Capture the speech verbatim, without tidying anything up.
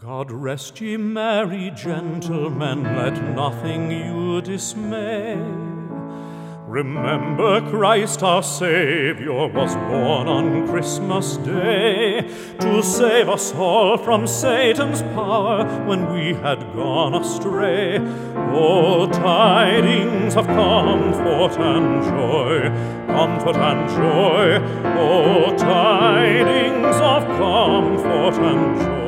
God rest ye merry gentlemen, let nothing you dismay. Remember Christ our Saviour was born on Christmas Day, to save us all from Satan's power when we had gone astray. Oh, tidings of comfort and joy, comfort and joy. Oh, tidings of comfort and joy.